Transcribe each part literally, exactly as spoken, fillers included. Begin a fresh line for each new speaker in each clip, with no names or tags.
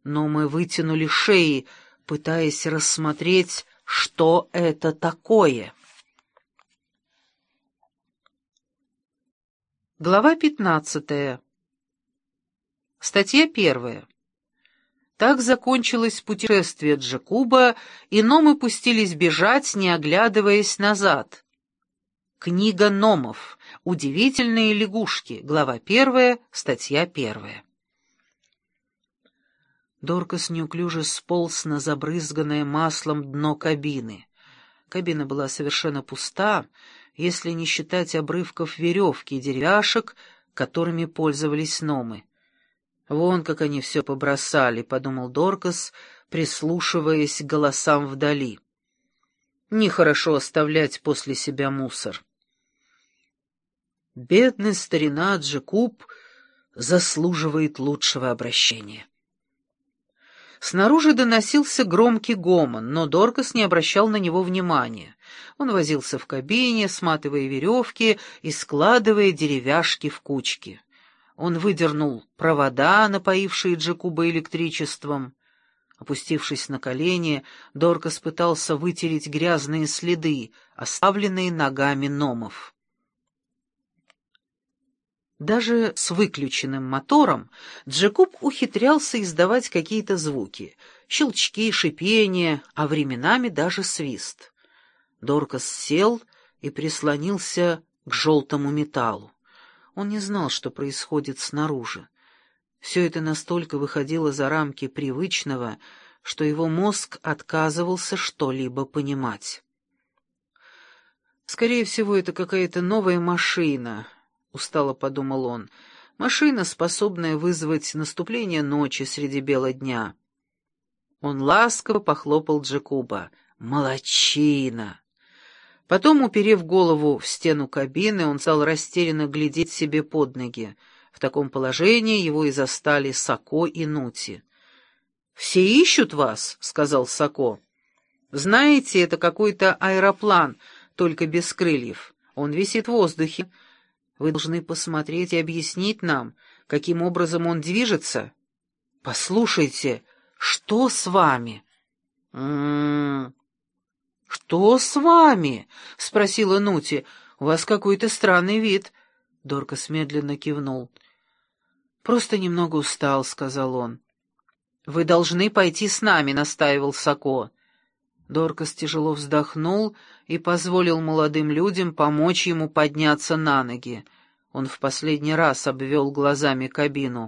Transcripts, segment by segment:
но мы вытянули шеи, пытаясь рассмотреть, что это такое. Глава пятнадцатая. Статья первая. Так закончилось путешествие Джекуба, и номы пустились бежать, не оглядываясь назад. Книга номов. Удивительные лягушки. Глава первая, статья первая. Доркас неуклюже сполз на забрызганное маслом дно кабины. Кабина была совершенно пуста, если не считать обрывков веревки и деревяшек, которыми пользовались номы. «Вон как они все побросали», — подумал Доркас, прислушиваясь к голосам вдали. «Нехорошо оставлять после себя мусор». Бедный старина Джекуб заслуживает лучшего обращения. Снаружи доносился громкий гомон, но Доркас не обращал на него внимания. Он возился в кабине, сматывая веревки и складывая деревяшки в кучки. Он выдернул провода, напоившие Джекуба электричеством. Опустившись на колени, Доркас пытался вытереть грязные следы, оставленные ногами номов. Даже с выключенным мотором Джекуб ухитрялся издавать какие-то звуки — щелчки, шипение, а временами даже свист. Доркас сел и прислонился к желтому металлу. Он не знал, что происходит снаружи. Все это настолько выходило за рамки привычного, что его мозг отказывался что-либо понимать. «Скорее всего, это какая-то новая машина», — устало подумал он. «Машина, способная вызвать наступление ночи среди бела дня». Он ласково похлопал Джекуба. «Молодчина!» Потом, уперев голову в стену кабины, он стал растерянно глядеть себе под ноги. В таком положении его и застали Сако и Нути. «Все ищут вас», — сказал Сако. «Знаете, это какой-то аэроплан, только без крыльев. Он висит в воздухе. Вы должны посмотреть и объяснить нам, каким образом он движется. Послушайте, что с вами?» «М-м-м...» «Что с вами?» — спросила Нути. «У вас какой-то странный вид». Доркас медленно кивнул. «Просто немного устал», — сказал он. «Вы должны пойти с нами», — настаивал Сако. Доркас тяжело вздохнул и позволил молодым людям помочь ему подняться на ноги. Он в последний раз обвел глазами кабину.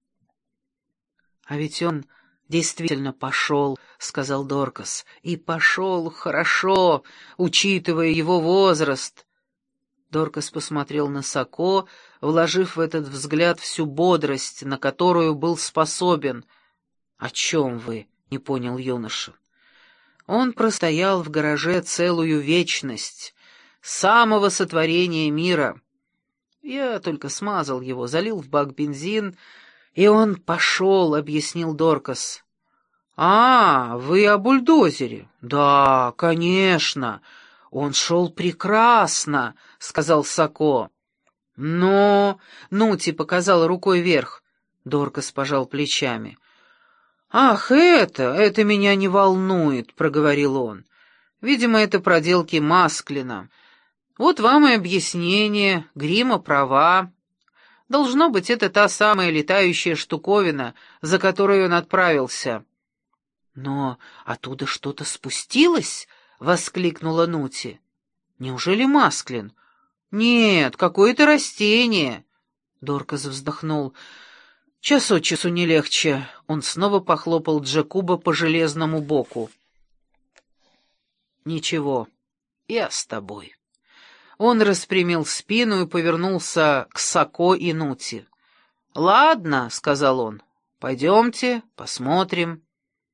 «А ведь он действительно пошел», — сказал Доркас, — «и пошел хорошо, учитывая его возраст». Доркас посмотрел на Сако, вложив в этот взгляд всю бодрость, на которую был способен. «О чем вы?» — не понял юноша. Он простоял в гараже целую вечность, с самого сотворения мира. Я только смазал его, залил в бак бензин, и он пошел, — объяснил Доркас. «А, вы о бульдозере?» «Да, конечно, он шел прекрасно», — сказал Сако. «Но...» — Нути показал рукой вверх. Доркас пожал плечами. «Ах, это, это меня не волнует», — проговорил он. «Видимо, это проделки Масклина. Вот вам и объяснение, грима права. Должно быть, это та самая летающая штуковина, за которой он отправился». «Но оттуда что-то спустилось?» — воскликнула Нути. «Неужели Масклин?» «Нет, какое-то растение». Доркас вздохнул. «Час от часу не легче». Он снова похлопал Джекуба по железному боку. «Ничего, я с тобой». Он распрямил спину и повернулся к Сако и Нути. «Ладно», — сказал он, — «пойдемте, посмотрим».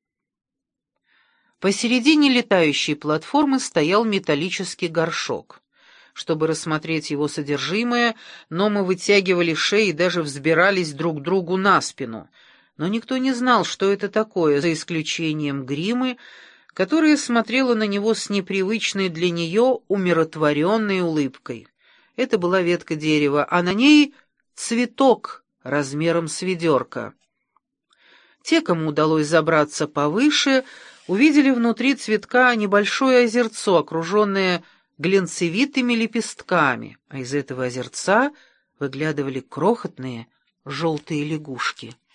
Посередине летающей платформы стоял металлический горшок. Чтобы рассмотреть его содержимое, номы вытягивали шеи и даже взбирались друг другу на спину. Но никто не знал, что это такое, за исключением Гримы, которая смотрела на него с непривычной для нее умиротворенной улыбкой. Это была ветка дерева, а на ней цветок размером с ведерко. Те, кому удалось забраться повыше, увидели внутри цветка небольшое озерцо, окруженное глинцевитыми лепестками, а из этого озерца выглядывали крохотные желтые лягушки.